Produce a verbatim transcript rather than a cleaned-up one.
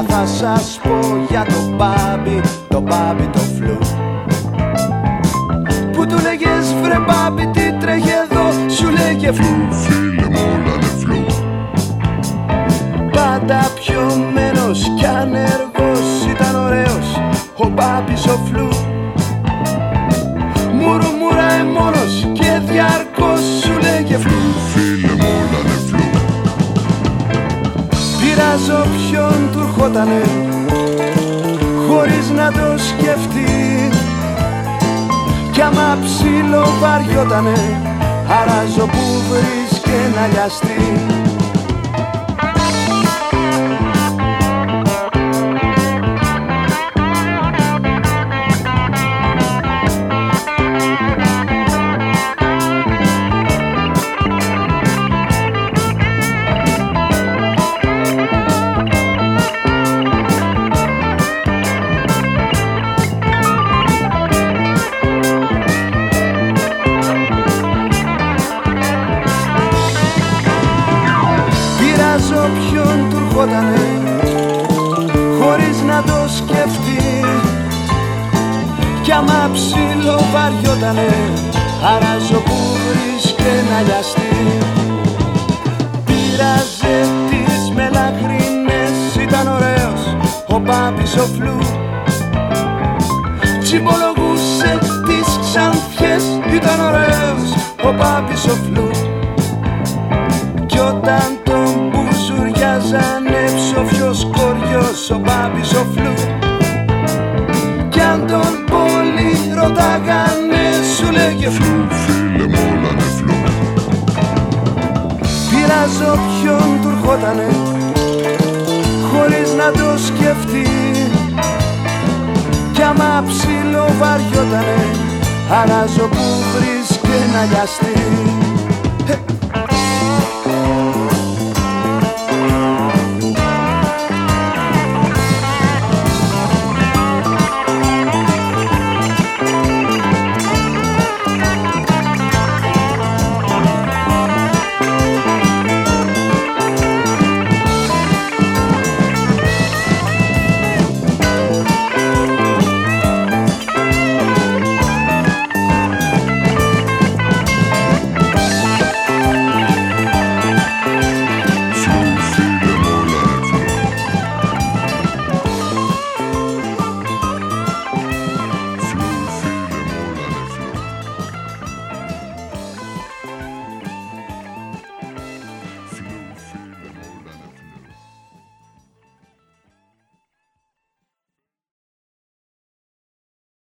θα σας πω για το μπάμπι, το μπάμπι το φλου. Που του λέγες βρε μπάμπι τι τρέχει εδώ, σου λέγε φλου, φίλε μου όλα είναι φλου. Πάντα πιωμένος κι ανεργός ήταν ωραίος ο μπάμπης ο φλου. Μουρμουράει μόνος και διαρκώς σου λέγε φλου, φίλε μου όλα είναι φλου. Πειράζω ποιον του ερχότανε χωρίς να το σκεφτεί. Κι άμα ψήλο βαριότανε αράζω που βρίσκε να λιαστεί. Ποιον του ερχότανε χωρίς να το σκεφτεί. Κι άμα ψήλο βαριότανε αράζω που βρίσκε να λιαστεί. Πήραζε τις μελαχρίνες, ήταν ωραίος ο μπάμπης ο φλου. Τσιμπολογούσε τις ξανθιές, ήταν ωραίος ο μπάμπης ο φλου. Κι όταν τον μπουζουριάζανε ψοφιος κοριός ο μπάμπης ο φλου. Κι αν τον πολύ ρωτάγανε σου λέγε φλου, φίλε μου όλα είναι φλου. Πειράζω ποιον του ερχότανε χωρίς να το σκεφτεί. Κι άμα ψήλο βαριότανε αράζω που βρίσκε να λιαστεί.